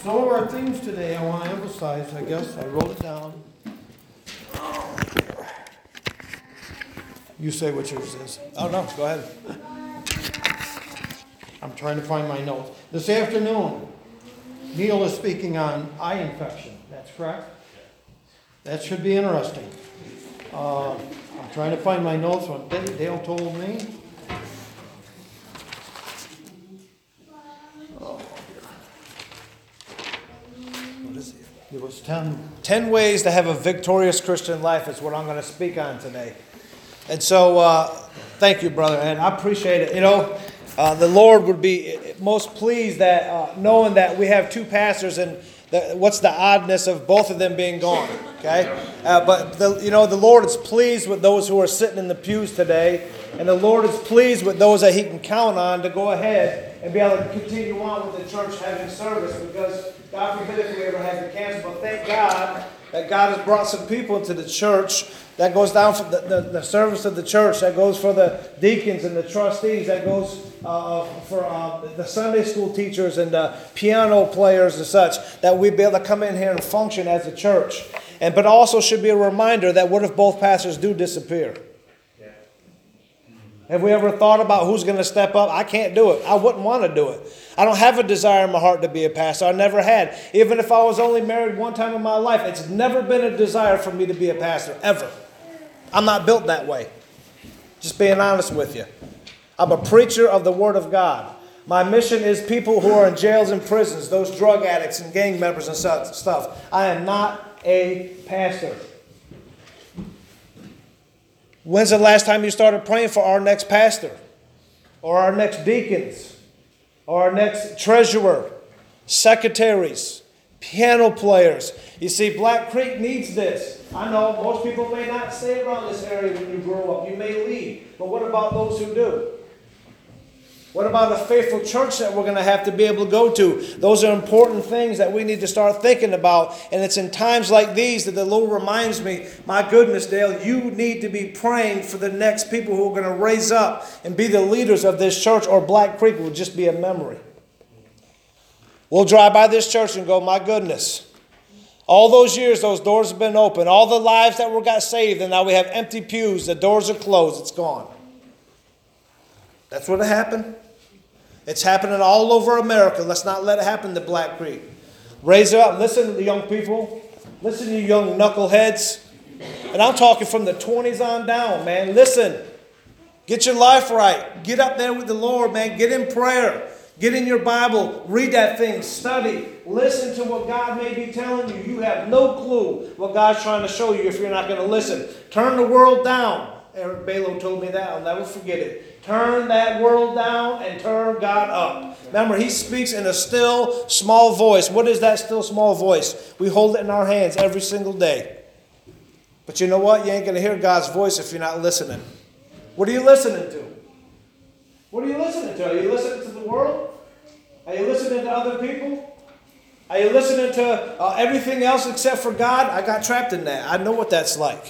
Some of our themes today I want to emphasize, I guess, I wrote it down. You say what yours is. Oh, no, go ahead. I'm trying to find my notes. This afternoon, Neil is speaking on eye infection. That's correct? That should be interesting. I'm trying to find my notes. What Dale told me. It was 10 ways to have a victorious Christian life is what I'm going to speak on today. And so, thank you, brother, and I appreciate it. You know, the Lord would be most pleased that knowing that we have two pastors and what's the oddness of both of them being gone, okay? But the Lord is pleased with those who are sitting in the pews today, and the Lord is pleased with those that He can count on to go ahead and be able to continue on with the church having service, because God forbid if we ever have to cancel. But thank God that God has brought some people into the church. That goes down for the service of the church. That goes for the deacons and the trustees. That goes for the Sunday school teachers and the piano players and such. That we be able to come in here and function as a church. But also should be a reminder that what if both pastors do disappear? Have we ever thought about who's going to step up? I can't do it. I wouldn't want to do it. I don't have a desire in my heart to be a pastor. I never had. Even if I was only married one time in my life, it's never been a desire for me to be a pastor, ever. I'm not built that way. Just being honest with you. I'm a preacher of the Word of God. My mission is people who are in jails and prisons, those drug addicts and gang members and such stuff. I am not a pastor. When's the last time you started praying for our next pastor? Or our next deacons? Or our next treasurer? Secretaries? Piano players? You see, Black Creek needs this. I know most people may not stay around this area when you grow up. You may leave. But what about those who do? What about a faithful church that we're going to have to be able to go to? Those are important things that we need to start thinking about. And it's in times like these that the Lord reminds me, my goodness, Dale, you need to be praying for the next people who are going to raise up and be the leaders of this church, or Black Creek will just be a memory. We'll drive by this church and go, my goodness, all those years those doors have been open. All the lives that got saved, and now we have empty pews. The doors are closed. It's gone. That's what happened. It's happening all over America. Let's not let it happen to Black Creek. Raise it up. Listen to the young people. Listen to you young knuckleheads. And I'm talking from the 20s on down, man. Listen. Get your life right. Get up there with the Lord, man. Get in prayer. Get in your Bible. Read that thing. Study. Listen to what God may be telling you. You have no clue what God's trying to show you if you're not going to listen. Turn the world down. Eric Balo told me that. I'll never forget it. Turn that world down and turn God up. Remember, He speaks in a still, small voice. What is that still, small voice? We hold it in our hands every single day. But you know what? You ain't going to hear God's voice if you're not listening. What are you listening to? What are you listening to? Are you listening to the world? Are you listening to other people? Are you listening to everything else except for God? I got trapped in that. I know what that's like.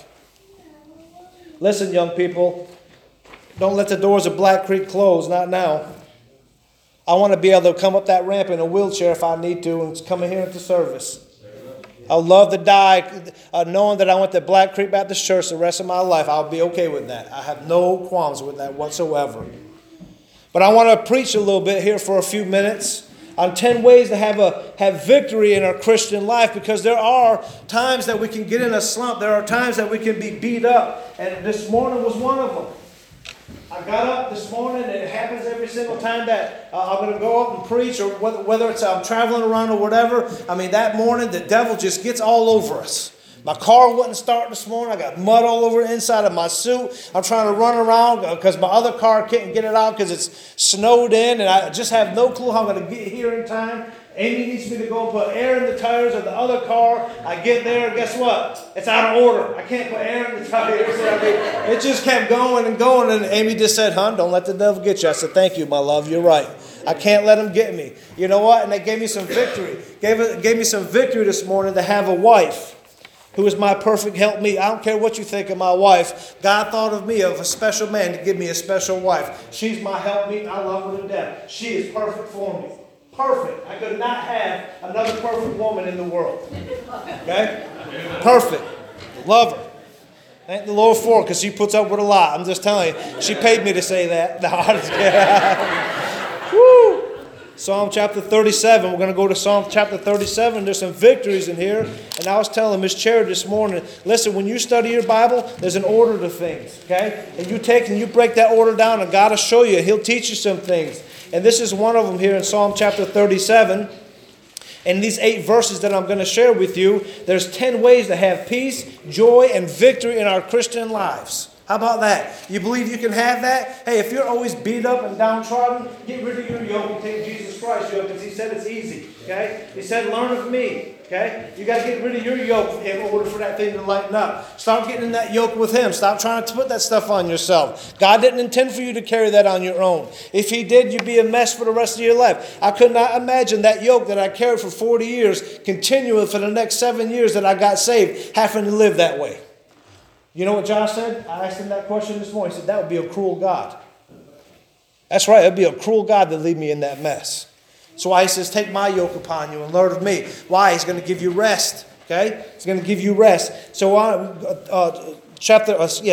Listen, young people. Don't let the doors of Black Creek close. Not now. I want to be able to come up that ramp in a wheelchair if I need to and come in here into service. I'd love to die knowing that I went to Black Creek Baptist Church the rest of my life. I'll be okay with that. I have no qualms with that whatsoever. But I want to preach a little bit here for a few minutes on 10 ways to have victory in our Christian life, because there are times that we can get in a slump. There are times that we can be beat up. And this morning was one of them. I got up this morning, and it happens every single time that I'm going to go up and preach, or whether it's I'm traveling around or whatever. I mean, that morning, the devil just gets all over us. My car wouldn't start this morning. I got mud all over the inside of my suit. I'm trying to run around because my other car can't get it out because it's snowed in, and I just have no clue how I'm going to get here in time. Amy needs me to go put air in the tires of the other car. I get there, and guess what? It's out of order. I can't put air in the tires. It just kept going and going, and Amy just said, "Hon, don't let the devil get you." I said, "Thank you, my love. You're right. I can't let him get me." You know what? And they gave me some victory. Gave me some victory this morning to have a wife who is my perfect helpmeet. I don't care what you think of my wife. God thought of me, of a special man, to give me a special wife. She's my helpmeet. I love her to death. She is perfect for me. Perfect. I could not have another perfect woman in the world. Okay? Perfect. Love her. Thank the Lord for it, because she puts up with a lot. I'm just telling you. She paid me to say that. No, I'm just kidding. Woo! Psalm chapter 37. We're going to go to Psalm chapter 37. There's some victories in here. And I was telling Miss Cherry this morning, listen, when you study your Bible, there's an order to things. Okay? And you take and you break that order down, and God will show you. He'll teach you some things. And this is one of them here in Psalm chapter 37. In these 8 verses that I'm going to share with you, there's 10 ways to have peace, joy, and victory in our Christian lives. How about that? You believe you can have that? Hey, if you're always beat up and downtrodden, get rid of your yoke and take Jesus Christ's yoke, because He said it's easy. Okay? He said, learn of me. Okay? You got to get rid of your yoke in order for that thing to lighten up. Start getting in that yoke with Him. Stop trying to put that stuff on yourself. God didn't intend for you to carry that on your own. If He did, you'd be a mess for the rest of your life. I could not imagine that yoke that I carried for 40 years continuing for the next 7 years that I got saved, having to live that way. You know what Josh said? I asked him that question this morning. He said, that would be a cruel God. That's right. It would be a cruel God to leave me in that mess. So why He says, take my yoke upon you and learn of me. Why? He's going to give you rest. Okay? He's going to give you rest. So chapter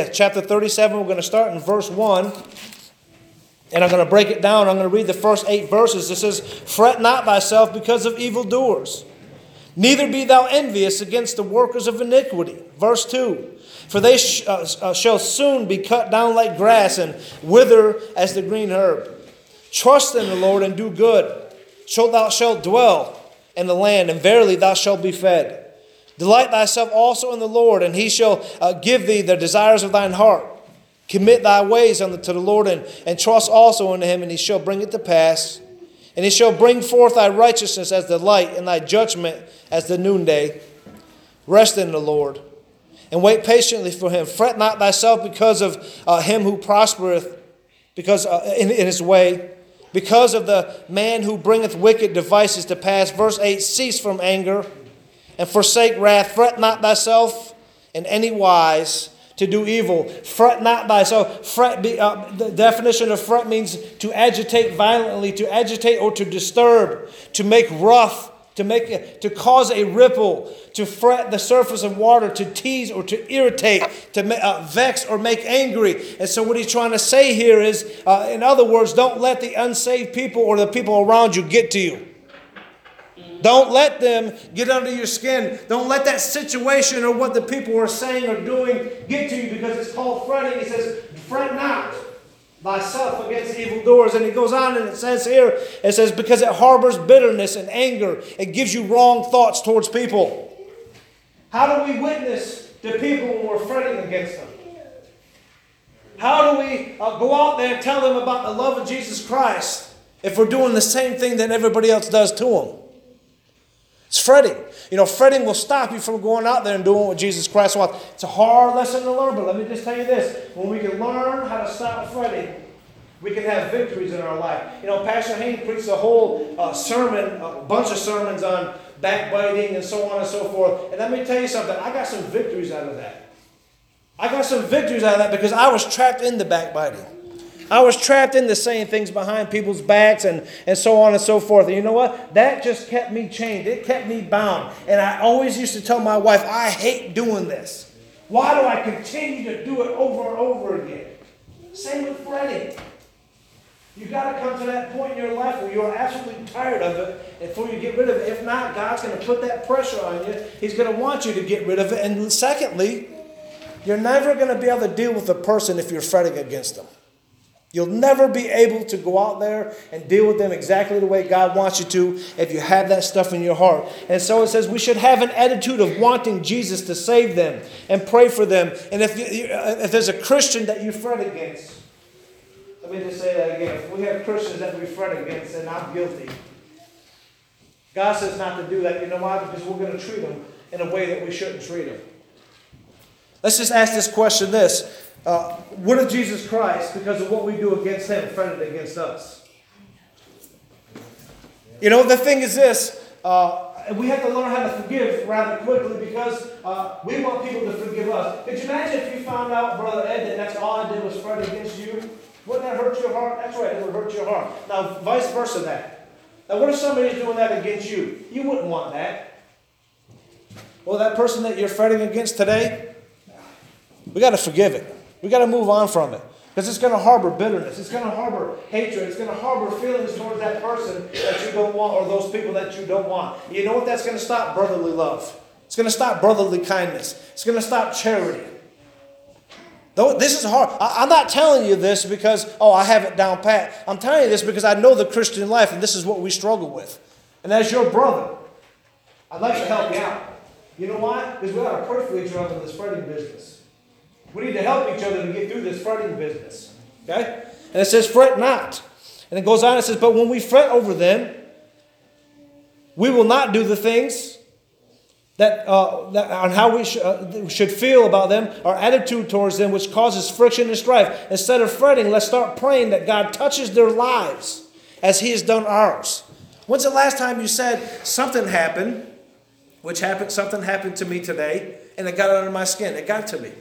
37, we're going to start in verse 1. And I'm going to break it down. I'm going to read the first 8 verses. It says, fret not thyself because of evildoers, neither be thou envious against the workers of iniquity. Verse 2. For they shall soon be cut down like grass and wither as the green herb. Trust in the Lord and do good. So thou shalt dwell in the land, and verily thou shalt be fed. Delight thyself also in the Lord, and He shall give thee the desires of thine heart. Commit thy ways unto the Lord, and trust also in Him, and He shall bring it to pass. And He shall bring forth thy righteousness as the light, and thy judgment as the noonday. Rest in the Lord, and wait patiently for Him. Fret not thyself because of him who prospereth, because in his way, because of the man who bringeth wicked devices to pass. Verse 8, cease from anger, and forsake wrath. Fret not thyself in any wise to do evil. Fret not thyself. The definition of fret means to agitate violently, to agitate or to disturb, to make rough, to cause a ripple, to fret the surface of water, to tease or to irritate, to vex or make angry. And so what he's trying to say here is, in other words, don't let the unsaved people or the people around you get to you. Don't let them get under your skin. Don't let that situation or what the people are saying or doing get to you, because it's called fretting. He says, fret not thyself against evildoers. And he goes on and it says here, it says, because it harbors bitterness and anger. It gives you wrong thoughts towards people. How do we witness to people when we're fretting against them? How do we go out there and tell them about the love of Jesus Christ if we're doing the same thing that everybody else does to them? It's fretting. You know, fretting will stop you from going out there and doing what Jesus Christ wants. It's a hard lesson to learn, but let me just tell you this. When we can learn how to stop fretting, we can have victories in our life. You know, Pastor Haynes preached a whole sermon, a bunch of sermons on backbiting and so on and so forth. And let me tell you something. I got some victories out of that. I got some victories out of that because I was trapped in the backbiting. I was trapped into saying things behind people's backs and so on and so forth. And you know what? That just kept me chained. It kept me bound. And I always used to tell my wife, I hate doing this. Why do I continue to do it over and over again? Same with fretting. You've got to come to that point in your life where you're absolutely tired of it before you get rid of it. If not, God's going to put that pressure on you. He's going to want you to get rid of it. And secondly, you're never going to be able to deal with a person if you're fretting against them. You'll never be able to go out there and deal with them exactly the way God wants you to if you have that stuff in your heart. And so it says we should have an attitude of wanting Jesus to save them and pray for them. And if there's a Christian that you fret against, let me just say that again. If we have Christians that we fret against, and I'm guilty, God says not to do that. You know why? Because we're going to treat them in a way that we shouldn't treat them. Let's just ask this question what if Jesus Christ, because of what we do against Him, fretted against us? You know, the thing is this. We have to learn how to forgive rather quickly because we want people to forgive us. Could you imagine if you found out, Brother Ed, that that's all I did was fret against you? Wouldn't that hurt your heart? That's right, it would hurt your heart. Now, vice versa that. Now, what if somebody's doing that against you? You wouldn't want that. Well, that person that you're fretting against today, we got to forgive it. We got to move on from it. Because it's going to harbor bitterness. It's going to harbor hatred. It's going to harbor feelings towards that person that you don't want or those people that you don't want. You know what that's going to stop? Brotherly love. It's going to stop brotherly kindness. It's going to stop charity. Though this is hard. I'm not telling you this because, I have it down pat. I'm telling you this because I know the Christian life and this is what we struggle with. And as your brother, I'd like to help you out. You know why? Because we got to pray for each other in this fretting business. We need to help each other to get through this fretting business. Okay? And it says, fret not. And it goes on, it says, but when we fret over them, we will not do the things that on how we should feel about them, our attitude towards them, which causes friction and strife. Instead of fretting, let's start praying that God touches their lives as He has done ours. When's the last time you said something happened, something happened to me today, and it got under my skin? It got to me.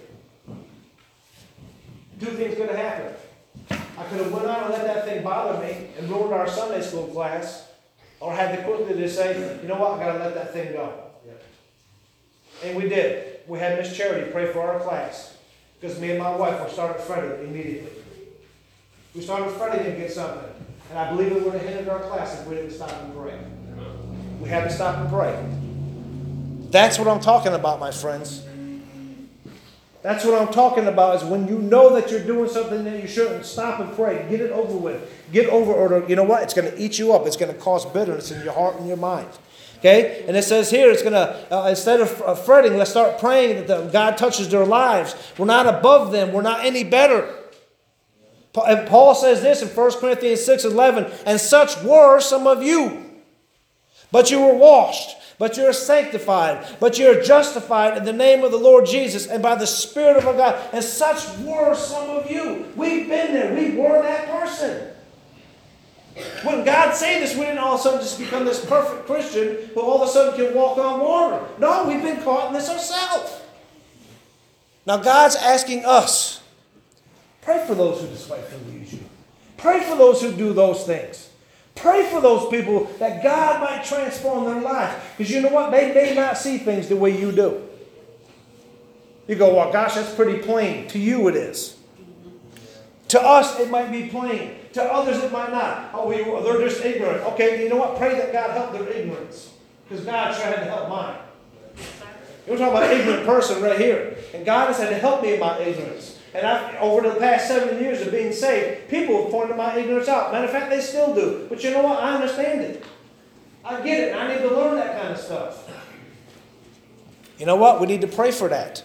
Two things could have happened. I could have went on and let that thing bother me and ruined our Sunday school class, or had the quickly to say, you know what, I got to let that thing go. And we did. We had Miss Charity pray for our class because me and my wife were started fretting immediately. We started fretting against something, and I believe it would have hindered our class if we didn't stop and pray. We had to stop and pray. That's what I'm talking about, my friends. That's what I'm talking about, is when you know that you're doing something that you shouldn't, stop and pray. Get it over with. Get over, or you know what? It's going to eat you up. It's going to cause bitterness in your heart and your mind. Okay? And it says here, it's going to, instead of fretting, let's start praying that God touches their lives. We're not above them. We're not any better. And Paul says this in 1 Corinthians 6:11, and such were some of you. But you were washed. But you're sanctified, but you're justified in the name of the Lord Jesus and by the Spirit of our God. And such were some of you. We've been there. We were that person. When God saved us, we didn't all of a sudden just become this perfect Christian who all of a sudden can walk on water. No, we've been caught in this ourselves. Now God's asking us, pray for those who despitefully use you. Pray for those who do those things. Pray for those people that God might transform their lives. Because you know what? They may not see things the way you do. You go, well, gosh, that's pretty plain. To you it is. To us, it might be plain. To others, it might not. Oh, they're just ignorant. Okay, you know what? Pray that God help their ignorance. Because God tried to help mine. You're talking about an ignorant person right here. And God has had to help me in my ignorance. And over the past 7 years of being saved, people have pointed my ignorance out. Matter of fact, they still do. But you know what? I understand it. I get it. I need to learn that kind of stuff. You know what? We need to pray for that.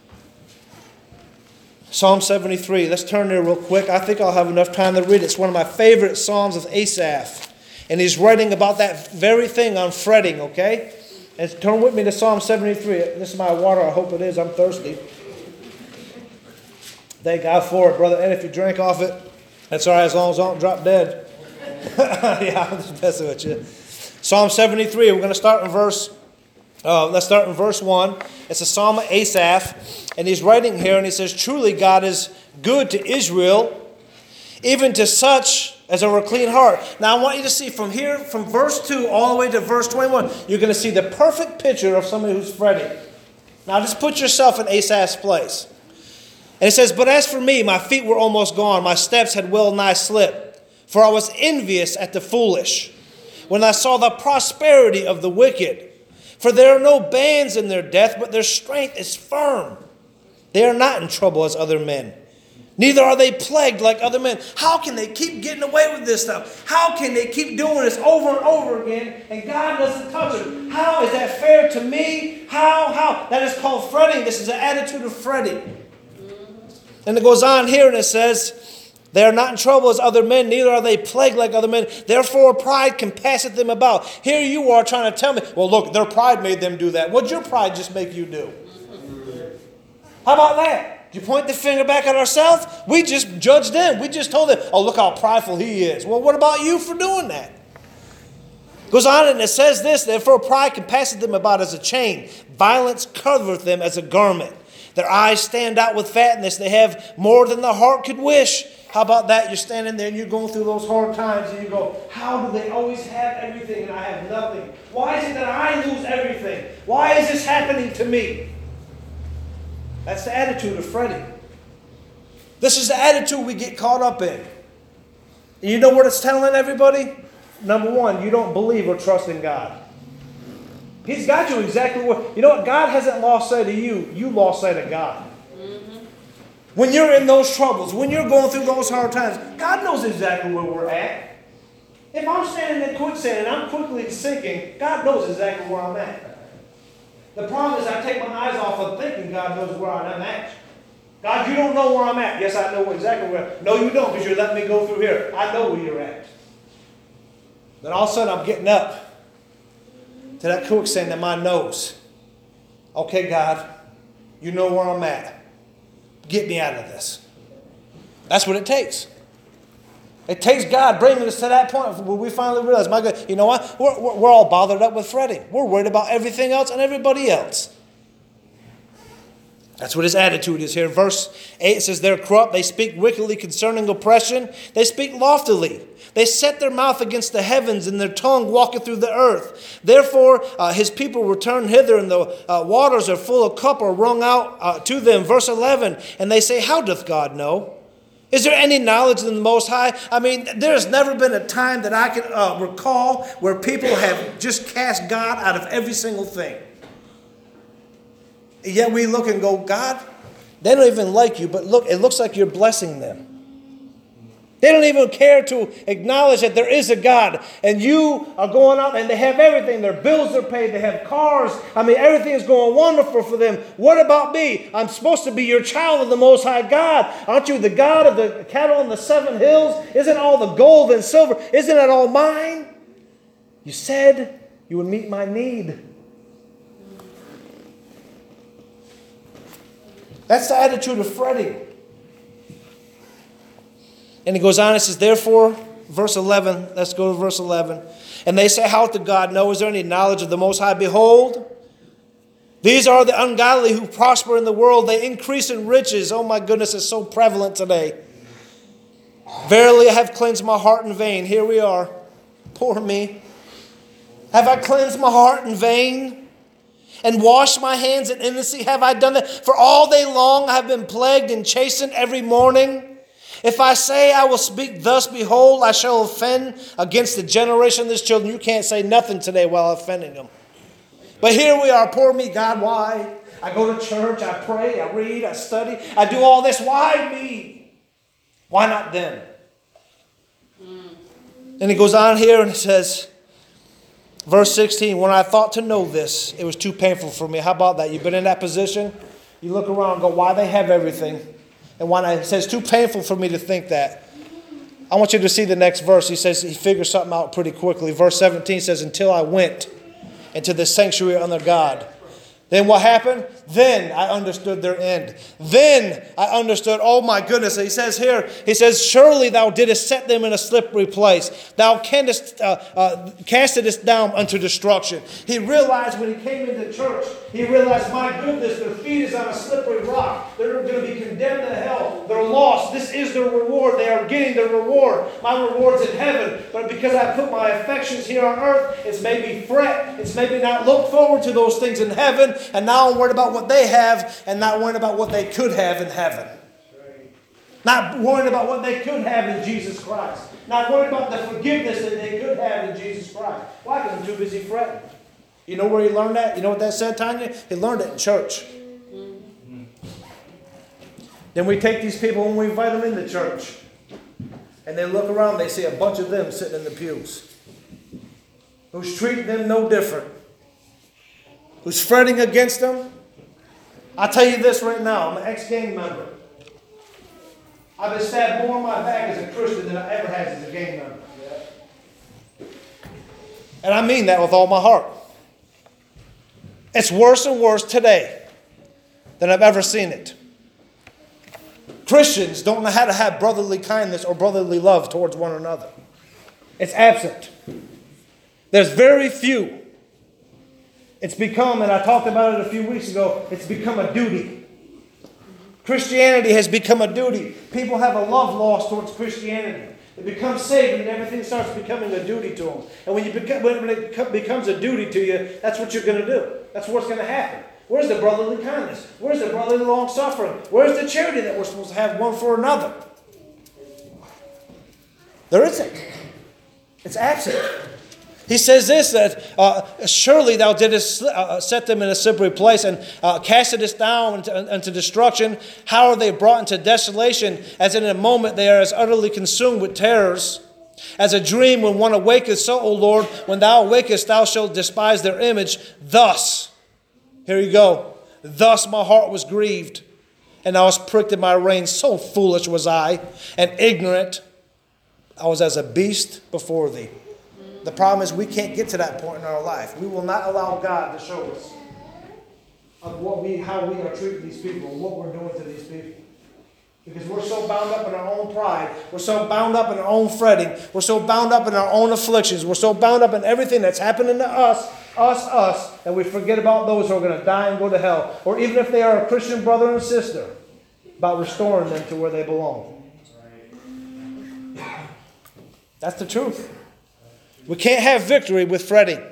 Psalm 73. Let's turn there real quick. I think I'll have enough time to read it. It's one of my favorite Psalms of Asaph. And he's writing about that very thing on fretting, okay? And turn with me to Psalm 73. This is my water. I hope it is. I'm thirsty. Thank God for it, brother. And if you drink off it, that's all right, as long as I don't drop dead. Yeah, I'm just messing with you. Psalm 73. We're going to start in verse. Let's start in verse 1. It's a Psalm of Asaph, and he's writing here, and he says, "Truly God is good to Israel, even to such as are a clean heart." Now I want you to see from here, from verse 2 all the way to verse 21, you're going to see the perfect picture of somebody who's fretting. Now just put yourself in Asaph's place. And it says, "But as for me, my feet were almost gone. My steps had well nigh slipped. For I was envious at the foolish, when I saw the prosperity of the wicked. For there are no bands in their death, but their strength is firm. They are not in trouble as other men. Neither are they plagued like other men." How can they keep getting away with this stuff? How can they keep doing this over and over again and God doesn't touch them? How is that fair to me? How? That is called fretting. This is an attitude of fretting. And it goes on here and it says, "They are not in trouble as other men, neither are they plagued like other men. Therefore pride compasseth them about." Here you are trying to tell me, well, look, their pride made them do that. What'd your pride just make you do? How about that? Did you point the finger back at ourselves? We just judged them. We just told them, oh, look how prideful he is. Well, what about you for doing that? It goes on and it says this, "Therefore pride compasseth them about as a chain. Violence covereth them as a garment. Their eyes stand out with fatness. They have more than the heart could wish. How about that? You're standing there and you're going through those hard times and you go, how do they always have everything and I have nothing? Why is it that I lose everything? Why is this happening to me? That's the attitude of fretting. This is the attitude we get caught up in. And you know what it's telling everybody? Number one, you don't believe or trust in God. He's got you exactly where. You know what? God hasn't lost sight of you. You lost sight of God. When you're in those troubles, when you're going through those hard times, God knows exactly where we're at. If I'm standing in quicksand and I'm quickly sinking, God knows exactly where I'm at. The problem is I take my eyes off of thinking God knows where I'm at. God, you don't know where I'm at. Yes, I know exactly where. No, you don't, because you're letting me go through here. I know where you're at. Then all of a sudden I'm getting up to that quicksand that my nose. Okay, God, you know where I'm at. Get me out of this. That's what it takes. It takes God bringing us to that point where we finally realize, my God, you know what? We're all bothered up with fretting. We're worried about everything else and everybody else. That's what his attitude is here. Verse 8 says, they're corrupt. They speak wickedly concerning oppression. They speak loftily. They set their mouth against the heavens, and their tongue walketh through the earth. Therefore, his people return hither, and the waters are full of cup are wrung out to them. Verse 11, and they say, how doth God know? Is there any knowledge in the Most High? I mean, there's never been a time that I can recall where people have just cast God out of every single thing. Yet we look and go, God, they don't even like you, but look, it looks like you're blessing them. They don't even care to acknowledge that there is a God. And you are going out and they have everything. Their bills are paid. They have cars. I mean, everything is going wonderful for them. What about me? I'm supposed to be your child of the Most High God. Aren't you the God of the cattle on the 7 hills? Isn't all the gold and silver, isn't it all mine? You said you would meet my need. That's the attitude of fretting. And he goes on and says, therefore, verse 11, let's go to verse 11. And they say, how doth God know? Is there any knowledge of the Most High? Behold, these are the ungodly who prosper in the world. They increase in riches. Oh my goodness, it's so prevalent today. Verily, I have cleansed my heart in vain. Here we are. Poor me. Have I cleansed my heart in vain? And washed my hands in innocency? Have I done that? For all day long I have been plagued and chastened every morning. If I say I will speak thus, behold, I shall offend against the generation of this children. You can't say nothing today while offending them. But here we are, poor me, God, why? I go to church, I pray, I read, I study, I do all this. Why me? Why not them? And he goes on here and it says, verse 16, when I thought to know this, it was too painful for me. How about that? You've been in that position? You look around and go, why they have everything? And when it says too painful for me to think that, I want you to see the next verse. He says he figures something out pretty quickly. Verse 17 says, until I went into the sanctuary under God. Then what happened? Then I understood their end. Then I understood, oh my goodness. He says here, he says, surely thou didst set them in a slippery place. Thou castedest down unto destruction. He realized when he came into church, he realized, my goodness, their feet is on a slippery rock. They're going to be condemned to hell. They're lost. This is their reward. They are getting their reward. My reward's in heaven. But because I put my affections here on earth, it's made me fret. It's made me not look forward to those things in heaven. And now I'm worried about what they have and not worried about what they could have in heaven. Not worried about what they could have in Jesus Christ. Not worried about the forgiveness that they could have in Jesus Christ. Why? Because I'm too busy fretting. You know where he learned that? You know what that said, Tanya? He learned it in church. Then we take these people and we invite them into church. And they look around, they see a bunch of them sitting in the pews. Who's treating them no different. Who's fretting against them. I'll tell you this right now. I'm an ex-gang member. I've been stabbed more in my back as a Christian than I ever had as a gang member. And I mean that with all my heart. It's worse and worse today than I've ever seen it. Christians don't know how to have brotherly kindness or brotherly love towards one another. It's absent. There's very few. It's become, and I talked about it a few weeks ago, it's become a duty. Christianity has become a duty. People have a love lost towards Christianity. They become saved and everything starts becoming a duty to them. And when it becomes a duty to you, that's what you're going to do. That's what's going to happen. Where's the brotherly kindness? Where's the brotherly long-suffering? Where's the charity that we're supposed to have one for another? There isn't. It's absent. He says this, that surely thou didst set them in a slippery place and castedest down unto destruction. How are they brought into desolation, as in a moment they are as utterly consumed with terrors? As a dream when one awaketh, so, O Lord, when thou awakest, thou shalt despise their image. Thus, here you go, thus my heart was grieved, and I was pricked in my reins. So foolish was I, and ignorant. I was as a beast before thee. The problem is we can't get to that point in our life. We will not allow God to show us of how we are treating these people and what we're doing to these people. Because we're so bound up in our own pride. We're so bound up in our own fretting. We're so bound up in our own afflictions. We're so bound up in everything that's happening to us, and we forget about those who are going to die and go to hell. Or even if they are a Christian brother and sister, about restoring them to where they belong. That's the truth. We can't have victory with fretting.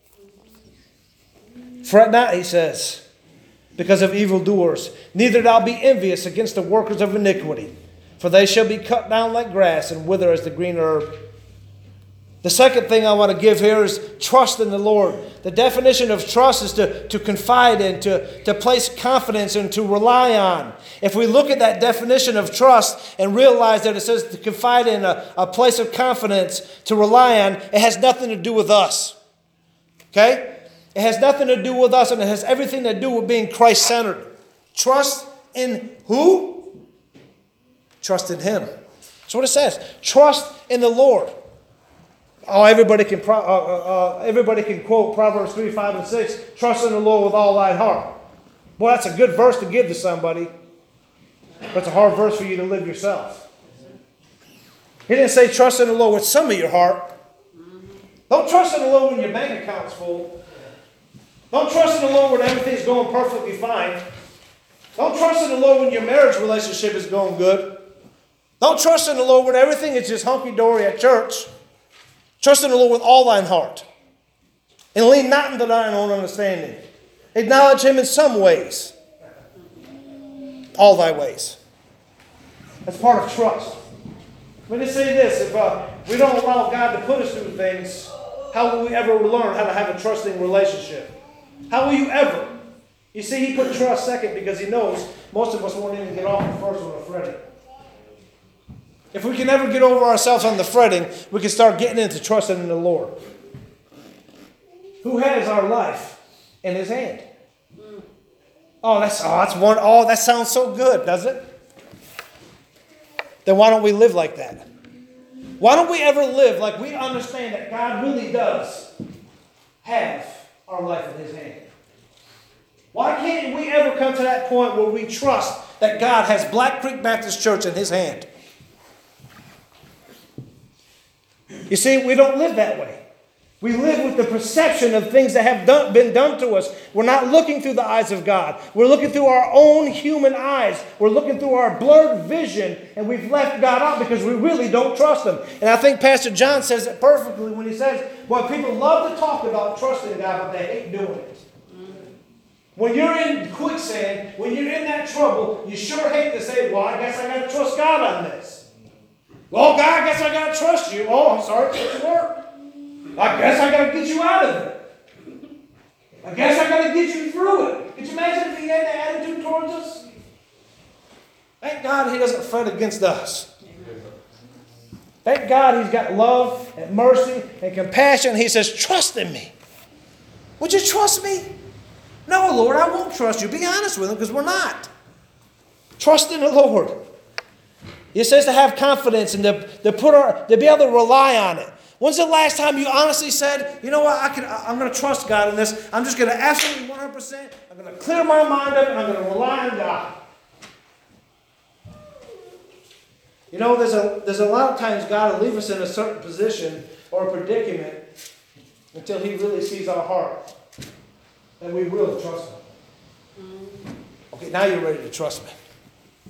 Fret not, he says, because of evildoers. Neither thou be envious against the workers of iniquity, for they shall be cut down like grass and wither as the green herb. The second thing I want to give here is trust in the Lord. The definition of trust is to confide in, to place confidence in, to rely on. If we look at that definition of trust and realize that it says to confide in, a place of confidence, to rely on, it has nothing to do with us. Okay? It has nothing to do with us, and it has everything to do with being Christ-centered. Trust in who? Trust in Him. That's what it says. Trust in the Lord. Oh, everybody can quote Proverbs 3, 5, and 6. Trust in the Lord with all thine heart. Boy, that's a good verse to give to somebody. But it's a hard verse for you to live yourself. He didn't say trust in the Lord with some of your heart. Don't trust in the Lord when your bank account's full. Don't trust in the Lord when everything's going perfectly fine. Don't trust in the Lord when your marriage relationship is going good. Don't trust in the Lord when everything is just hunky-dory at church. Trust in the Lord with all thine heart. And lean not into thine own understanding. Acknowledge Him in some ways. All thy ways. That's part of trust. Let me say this. If we don't allow God to put us through things, how will we ever learn how to have a trusting relationship? How will you ever? You see, He put trust second because He knows most of us won't even get off the first one of fretting. If we can ever get over ourselves on the fretting, we can start getting into trusting in the Lord. Who has our life in His hand? That sounds so good, does it? Then why don't we live like that? Why don't we ever live like we understand that God really does have our life in His hand? Why can't we ever come to that point where we trust that God has Black Creek Baptist Church in His hand? You see, we don't live that way. We live with the perception of things that have been done to us. We're not looking through the eyes of God. We're looking through our own human eyes. We're looking through our blurred vision, and we've left God out because we really don't trust Him. And I think Pastor John says it perfectly when he says, well, people love to talk about trusting God, but they hate doing it. When you're in quicksand, when you're in that trouble, you sure hate to say, well, I guess I got to trust God on this. Well, God, I guess I got to trust you. Oh, I'm sorry, it didn't work. I guess I got to get you out of it. I guess I got to get you through it. Could you imagine if He had that attitude towards us? Thank God He doesn't fight against us. Thank God He's got love and mercy and compassion. He says, trust in me. Would you trust me? No, Lord, I won't trust you. Be honest with Him because we're not. Trust in the Lord. He says to have confidence and to be able to rely on it. When's the last time you honestly said, you know what, I'm going to trust God in this. I'm just going to absolutely 100%, I'm going to clear my mind up and I'm going to rely on God. You know, there's a lot of times God will leave us in a certain position or a predicament until He really sees our heart. And we will trust Him. Okay, now you're ready to trust me.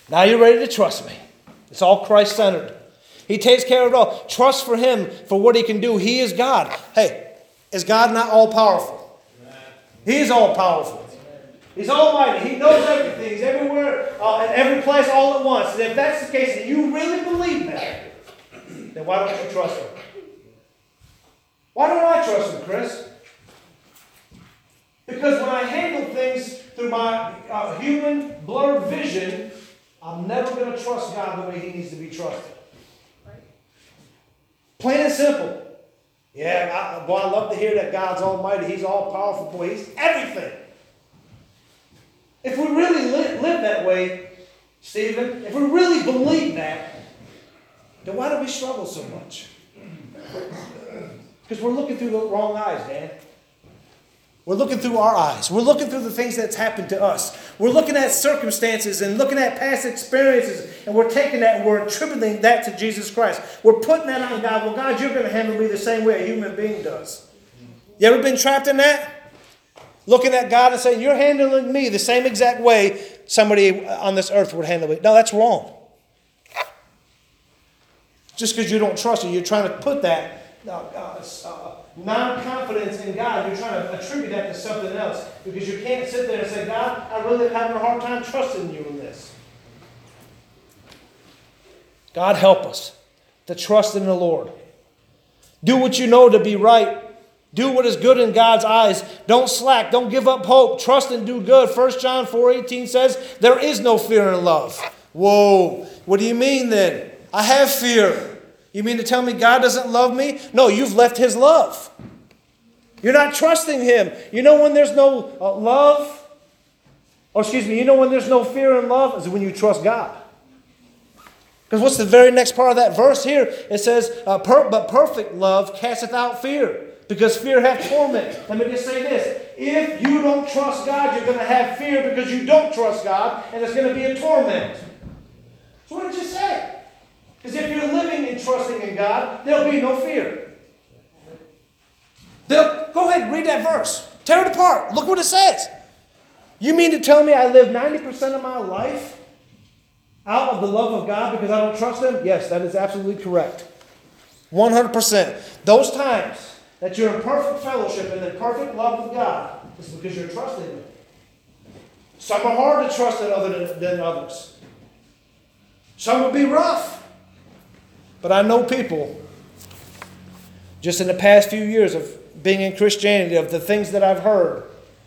Now you're ready to trust me. It's all Christ-centered. He takes care of it all. Trust for him for what he can do. He is God. Hey, is God not all-powerful? He is all-powerful. He's almighty. He knows everything. He's everywhere, in every place, all at once. And if that's the case, and you really believe that, then why don't you trust him? Why don't I trust him, Chris? Because when I handle things through my human, blurred vision, I'm never going to trust God the way he needs to be trusted. Plain and simple. Yeah, I love to hear that God's almighty. He's all-powerful. Boy, he's everything. If we really live that way, Stephen, if we really believe that, then why do we struggle so much? Because we're looking through the wrong eyes, Dan. We're looking through our eyes. We're looking through the things that's happened to us. We're looking at circumstances and looking at past experiences, and we're taking that and we're attributing that to Jesus Christ. We're putting that on God. Well, God, you're going to handle me the same way a human being does. You ever been trapped in that? Looking at God and saying, you're handling me the same exact way somebody on this earth would handle me. No, that's wrong. Just because you don't trust him, you're trying to put that non-confidence in God, you're trying to attribute that to something else. Because you can't sit there and say, God, I really am having a hard time trusting you in this. God help us to trust in the Lord. Do what you know to be right. Do what is good in God's eyes. Don't slack. Don't give up hope. Trust and do good. 1 John 4:18 says, there is no fear in love. Whoa. What do you mean then? I have fear. You mean to tell me God doesn't love me? No, you've left his love. You're not trusting him. You know when there's no you know when there's no fear in love is when you trust God. Because what's the very next part of that verse here? It says, but perfect love casteth out fear, because fear hath torment. Let me just say this. If you don't trust God, you're going to have fear because you don't trust God, and it's going to be a torment. So what did you say? Because if you're living and trusting in God, there'll be no fear. Go ahead, read that verse. Tear it apart. Look what it says. You mean to tell me I live 90% of my life out of the love of God because I don't trust him? Yes, that is absolutely correct. 100%. Those times that you're in perfect fellowship and in perfect love with God is because you're trusting him. Some are hard to trust than others. Some will be rough. But I know people, just in the past few years of being in Christianity, of the things that I've heard,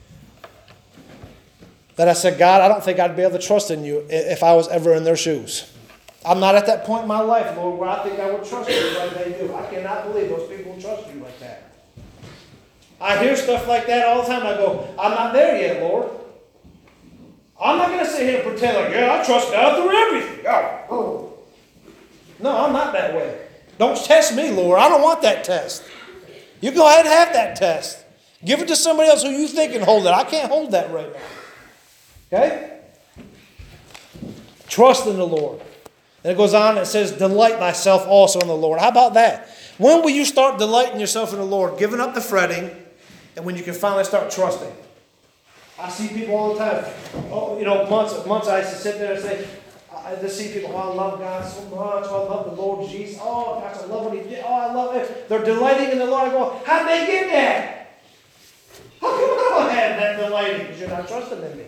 that I said, God, I don't think I'd be able to trust in you if I was ever in their shoes. I'm not at that point in my life, Lord, where I think I would trust you like they do. I cannot believe those people trust you like that. I hear stuff like that all the time. I go, I'm not there yet, Lord. I'm not going to sit here and pretend like, yeah, I trust God through everything. Oh. No, I'm not that way. Don't test me, Lord. I don't want that test. You go ahead and have that test. Give it to somebody else who you think can hold it. I can't hold that right now. Okay? Trust in the Lord. And it goes on and it says, delight thyself also in the Lord. How about that? When will you start delighting yourself in the Lord? Giving up the fretting, and when you can finally start trusting. I see people all the time. Months I used to sit there and say, I just see people, I love God so much. I love the Lord Jesus. Oh, gosh, I love what he did. Oh, I love it. They're delighting in the Lord. I go, how'd they get that? How come I don't have that delighting? Because you're not trusting in me.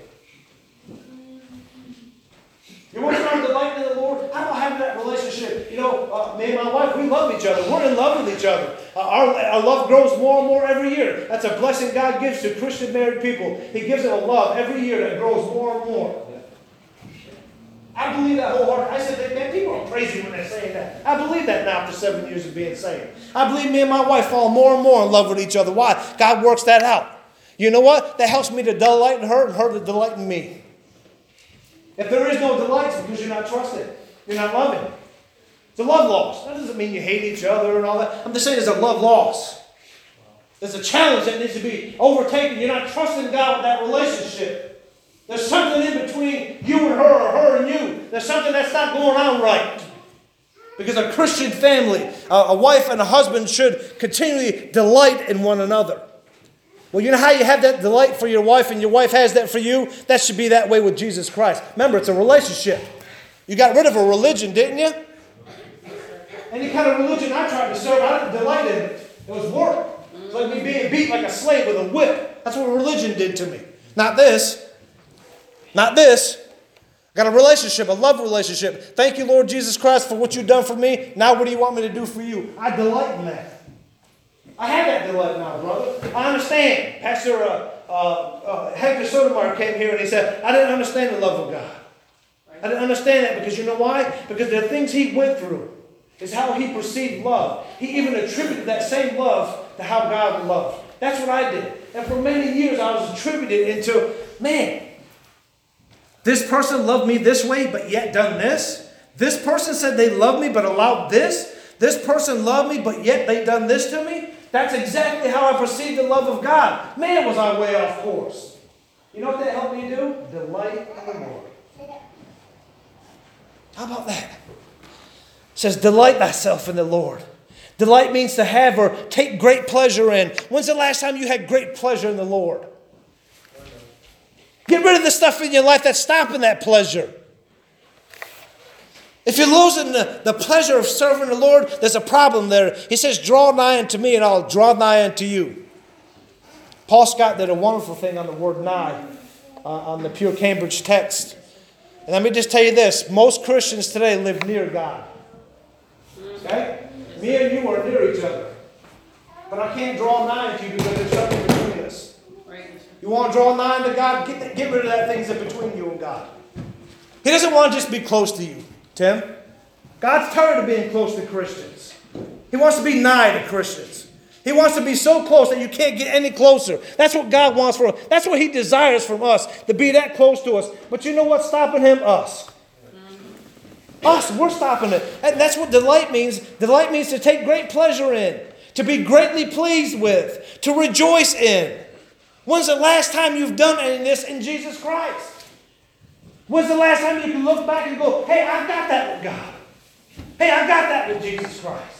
You want to start delighting in the Lord? I don't have that relationship. Me and my wife, we love each other. We're in love with each other. Our love grows more and more every year. That's a blessing God gives to Christian married people. He gives them a love every year that grows more and more. I believe that wholeheartedly. I said, man, people are crazy when they're saying that. I believe that now after 7 years of being saved. I believe me and my wife fall more and more in love with each other. Why? God works that out. You know what? That helps me to delight in her and her to delight in me. If there is no delight, it's because you're not trusting. You're not loving. It's a love loss. That doesn't mean you hate each other and all that. I'm just saying there's a love loss. There's a challenge that needs to be overtaken. You're not trusting God with that relationship. There's something in between you and her or her and you. There's something that's not going on right. Because a Christian family, a wife and a husband should continually delight in one another. Well, you know how you have that delight for your wife and your wife has that for you? That should be that way with Jesus Christ. Remember, it's a relationship. You got rid of a religion, didn't you? Any kind of religion I tried to serve, I didn't delight in it. It was work. It's like me being beat like a slave with a whip. That's what religion did to me. Not this. Not this. I got a relationship, a love relationship. Thank you, Lord Jesus Christ, for what you've done for me. Now what do you want me to do for you? I delight in that. I have that delight now, brother. I understand. Pastor Hector Sotomayor came here and he said, I didn't understand the love of God. I didn't understand that because you know why? Because the things he went through is how he perceived love. He even attributed that same love to how God loved. That's what I did. And for many years I was attributed into, man, this person loved me this way but yet done this. This person said they loved me but allowed this. This person loved me but yet they done this to me. That's exactly how I perceived the love of God. Man, was I way off course. You know what that helped me do? Delight in the Lord. How about that? It says, delight thyself in the Lord. Delight means to have or take great pleasure in. When's the last time you had great pleasure in the Lord? Get rid of the stuff in your life that's stopping that pleasure. If you're losing the pleasure of serving the Lord, there's a problem there. He says, draw nigh unto me and I'll draw nigh unto you. Paul Scott did a wonderful thing on the word nigh, on the Pure Cambridge text. And let me just tell you this. Most Christians today live near God. Okay? Me and you are near each other. But I can't draw nigh to you because there's something between us. You want to draw nigh to God? Get rid of that thing's in between you and God. He doesn't want to just be close to you, Tim. God's tired of being close to Christians. He wants to be nigh to Christians. He wants to be so close that you can't get any closer. That's what God wants for us. That's what he desires from us, to be that close to us. But you know what's stopping him? Us. Us, we're stopping it. And that's what delight means. Delight means to take great pleasure in, to be greatly pleased with, to rejoice in. When's the last time you've done any of this in Jesus Christ? When's the last time you can look back and go, hey, I got that with God. Hey, I got that with Jesus Christ.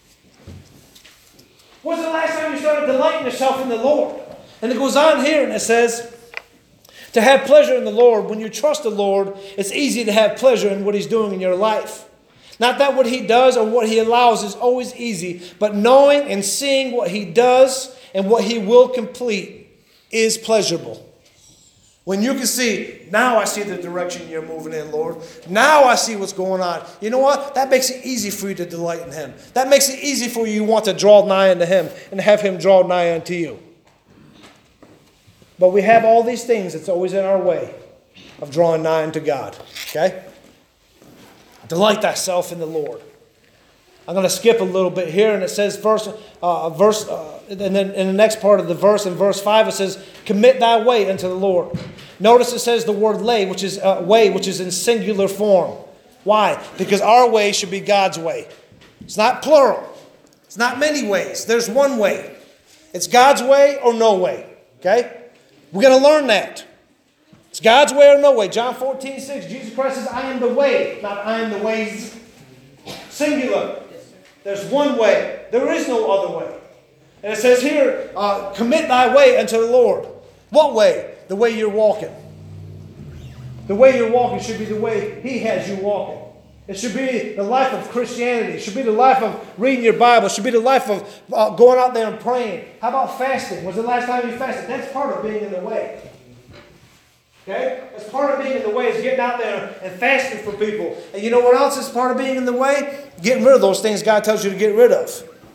When's the last time you started delighting yourself in the Lord? And it goes on here and it says, to have pleasure in the Lord, when you trust the Lord, it's easy to have pleasure in what he's doing in your life. Not that what he does or what he allows is always easy, but knowing and seeing what he does and what he will complete is pleasurable. When you can see, now I see the direction you're moving in, Lord. Now I see what's going on. You know what? That makes it easy for you to delight in him. That makes it easy for you to want to draw nigh unto him and have him draw nigh unto you. But we have all these things that's always in our way of drawing nigh unto God. Okay? Delight thyself in the Lord. I'm going to skip a little bit here, and it says and then in the next part of the verse, in verse 5, it says, commit thy way unto the Lord. Notice it says the word way, which is in singular form. Why? Because our way should be God's way. It's not plural. It's not many ways. There's one way. It's God's way or no way. Okay? We're going to learn that. It's God's way or no way. John 14:6, Jesus Christ says, I am the way, not I am the ways. Singular. There's one way. There is no other way. And it says here, commit thy way unto the Lord. What way? The way you're walking. The way you're walking should be the way he has you walking. It should be the life of Christianity. It should be the life of reading your Bible. It should be the life of going out there and praying. How about fasting? When's the last time you fasted? That's part of being in the way. Okay? That's part of being in the way, is getting out there and fasting for people. And you know what else is part of being in the way? Getting rid of those things God tells you to get rid of.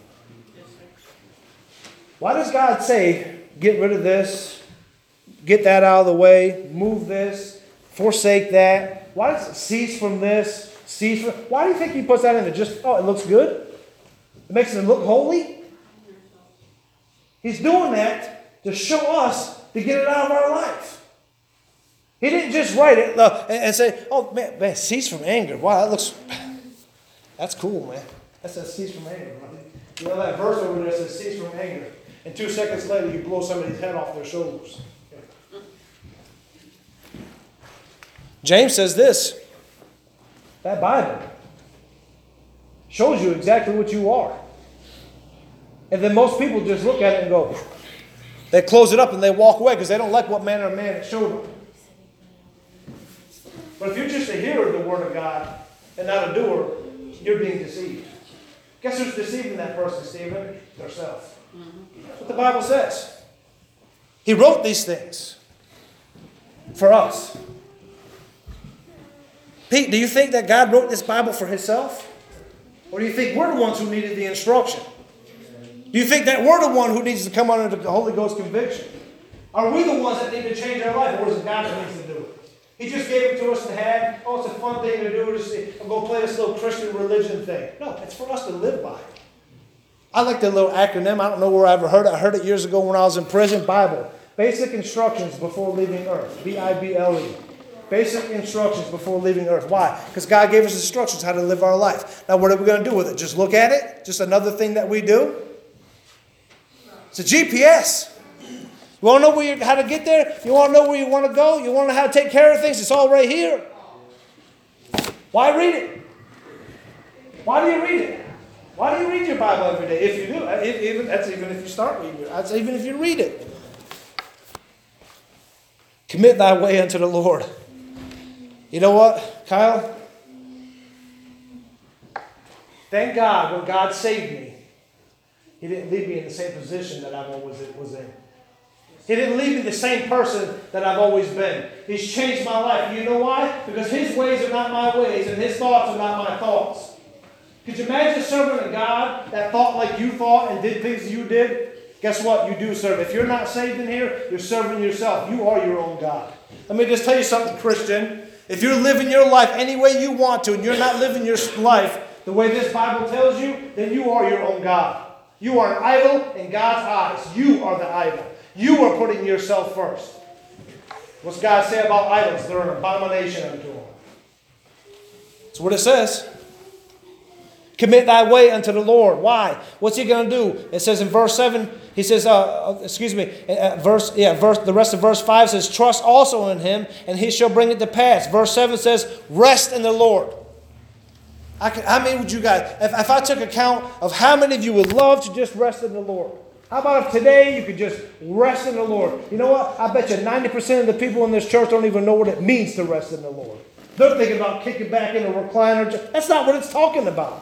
Why does God say, get rid of this, get that out of the way, move this, forsake that? Why does it cease from this, cease from... Why do you think he puts that in there? Just, it looks good? It makes it look holy? He's doing that to show us to get it out of our life. He didn't just write it and say, oh, man, cease from anger. Wow, that looks... That's cool, man. That says cease from anger. Right? You know that verse over there says cease from anger. And 2 seconds later, you blow somebody's head off their shoulders. James says this. That Bible shows you exactly what you are. And then most people just look at it and go, they close it up and they walk away because they don't like what manner of man it showed them. But if you're just a hearer of the Word of God and not a doer, you're being deceived. Guess who's deceiving that person, Stephen? Themselves. That's what the Bible says. He wrote these things for us. Pete, do you think that God wrote this Bible for himself? Or do you think we're the ones who needed the instruction? Do you think that we're the one who needs to come under the Holy Ghost conviction? Are we the ones that need to change our life, or is it God that needs to do it? He just gave it to us to have. Oh, it's a fun thing to do. Just go play this little Christian religion thing. No, it's for us to live by. I like that little acronym. I don't know where I ever heard it. I heard it years ago when I was in prison. Bible. Basic instructions before leaving earth. B-I-B-L-E. Basic instructions before leaving earth. Why? Because God gave us instructions how to live our life. Now, what are we going to do with it? Just look at it? Just another thing that we do? It's a GPS. You want to know how to get there? You want to know where you want to go? You want to know how to take care of things? It's all right here. Why read it? Why do you read it? Why do you read your Bible every day? If you do, that's even if you start reading it. That's even if you read it. Commit thy way unto the Lord. You know what, Kyle? Thank God when God saved me, He didn't leave me in the same position that I always was in. He didn't leave me the same person that I've always been. He's changed my life. You know why? Because His ways are not my ways and His thoughts are not my thoughts. Could you imagine serving a God that thought like you thought and did things you did? Guess what? You do serve. If you're not saved in here, you're serving yourself. You are your own God. Let me just tell you something, Christian. If you're living your life any way you want to and you're not living your life the way this Bible tells you, then you are your own God. You are an idol in God's eyes. You are the idol. You are putting yourself first. What's God say about idols? They're an abomination unto Him. That's what it says. Commit thy way unto the Lord. Why? What's He going to do? It says in verse 7, He says, the rest of verse 5 says, trust also in Him, and He shall bring it to pass. Verse 7 says, rest in the Lord. How many would you guys, if I took account of how many of you would love to just rest in the Lord? How about if today you could just rest in the Lord? You know what? I bet you 90% of the people in this church don't even know what it means to rest in the Lord. They're thinking about kicking back in a recliner. That's not what it's talking about.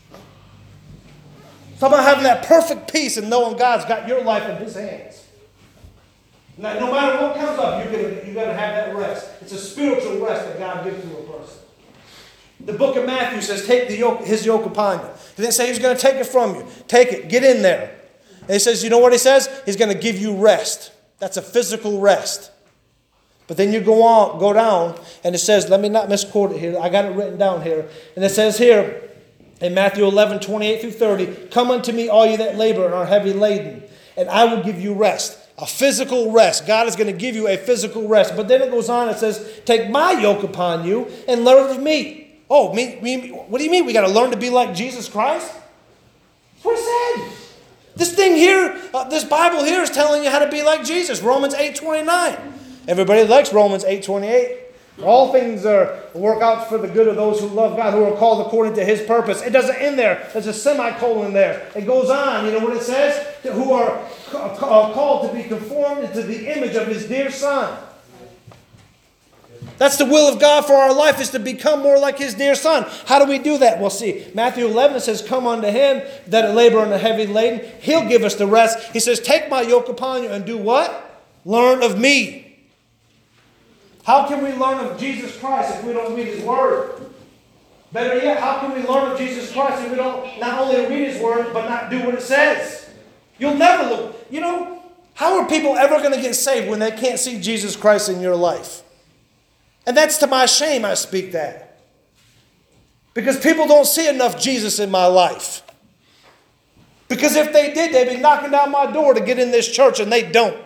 It's about having that perfect peace and knowing God's got your life in His hands. Now, no matter what comes up, you're going to have that rest. It's a spiritual rest that God gives to a person. The book of Matthew says, take His yoke upon you. He didn't say He was going to take it from you. Take it. Get in there. And He says, you know what He says? He's going to give you rest. That's a physical rest. But then you go down, and it says, let me not misquote it here. I got it written down here. And it says here, in Matthew 11, 28 through 30, come unto me, all you that labor and are heavy laden, and I will give you rest. A physical rest. God is going to give you a physical rest. But then it goes on, it says, take my yoke upon you and learn of me. Oh, what do you mean? We got to learn to be like Jesus Christ? That's what it said. This thing here, this Bible here is telling you how to be like Jesus. Romans 8:29. Everybody likes Romans 8:28. All things work out for the good of those who love God, who are called according to His purpose. It doesn't end there. There's a semicolon there. It goes on. You know what it says? Who are called to be conformed into the image of His dear Son. That's the will of God for our life, is to become more like His dear Son. How do we do that? We'll see. Matthew 11 says, come unto Him that labor and are heavy laden. He'll give us the rest. He says, take my yoke upon you and do what? Learn of me. How can we learn of Jesus Christ if we don't read His Word? Better yet, how can we learn of Jesus Christ if we don't not only read His Word, but not do what it says? You'll never look. You know, how are people ever going to get saved when they can't see Jesus Christ in your life? And that's to my shame I speak that. Because people don't see enough Jesus in my life. Because if they did, they'd be knocking down my door to get in this church, and they don't.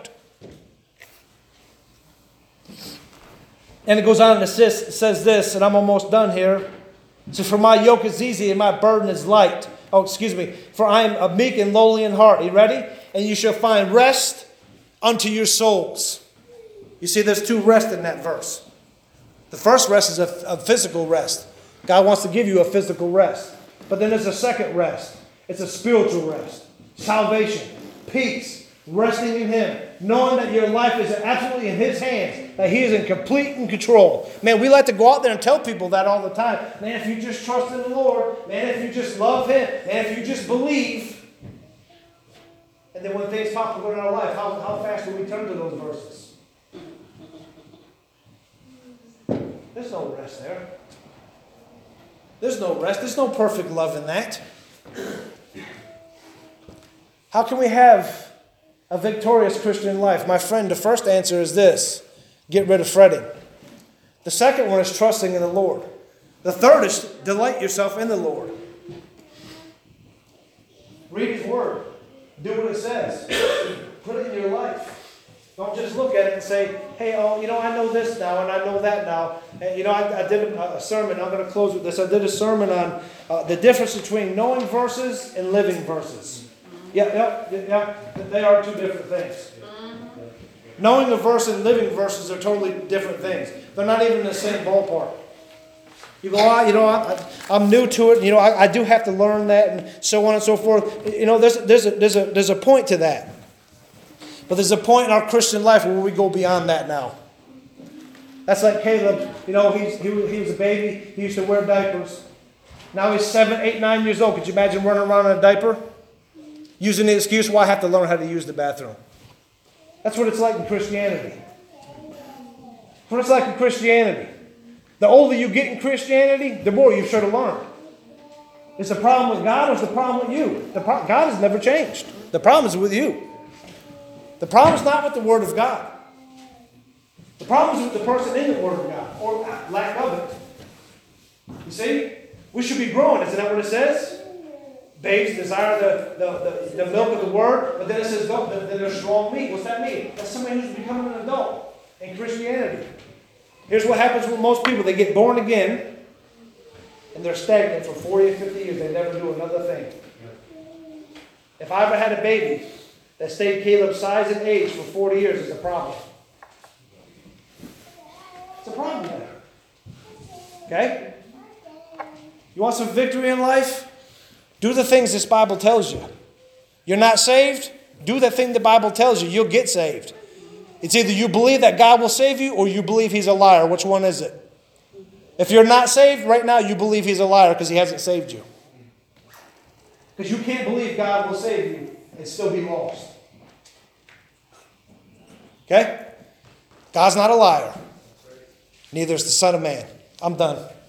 And it goes on and it says this, and I'm almost done here. It says, for my yoke is easy and my burden is light. For I am meek and lowly in heart. Are you ready? And you shall find rest unto your souls. You see, there's two rest in that verse. The first rest is a physical rest. God wants to give you a physical rest. But then there's a second rest. It's a spiritual rest. Salvation, peace, resting in Him, knowing that your life is absolutely in His hands, that He is in complete control. Man, we like to go out there and tell people that all the time. Man, if you just trust in the Lord, man, if you just love Him, man, if you just believe. And then when things pop up in our life, how fast will we turn to those verses? There's no rest there. There's no rest. There's no perfect love in that. How can we have a victorious Christian life? My friend, the first answer is this: get rid of fretting. The second one is trusting in the Lord. The third is delight yourself in the Lord. Read His Word. Do what it says. Put it in your life. Don't just look at it and say, hey, oh, I know this now and I know that now. And, I did a sermon. I'm going to close with this. I did a sermon on the difference between knowing verses and living verses. Yeah. They are two different things. Knowing a verse and living verses are totally different things. They're not even in the same ballpark. You go, I'm new to it. I do have to learn that, and so on and so forth. There's a point to that. But there's a point in our Christian life where we go beyond that now. That's like Caleb. He was a baby. He used to wear diapers. Now he's 7, 8, 9 years old. Could you imagine running around in a diaper? Using the excuse, well, I have to learn how to use the bathroom. That's what it's like in Christianity. That's what it's like in Christianity. The older you get in Christianity, the more you should have learned. Is the problem with God or is the problem with you? God has never changed. The problem is with you. The problem is not with the Word of God. The problem is with the person in the Word of God, or lack of it. You see? We should be growing. Isn't that what it says? Babes desire the milk of the Word, but then it says that there's strong meat. What's that mean? That's somebody who's becoming an adult in Christianity. Here's what happens with most people. They get born again, and they're stagnant for 40 or 50 years. They never do another thing. If I ever had a baby that stayed Caleb's size and age for 40 years, it's a problem. It's a problem there. Okay? You want some victory in life? Do the things this Bible tells you. You're not saved? Do the thing the Bible tells you. You'll get saved. It's either you believe that God will save you or you believe He's a liar. Which one is it? If you're not saved, right now you believe He's a liar because He hasn't saved you. Because you can't believe God will save you and still be lost. Okay? God's not a liar. Neither is the Son of Man. I'm done.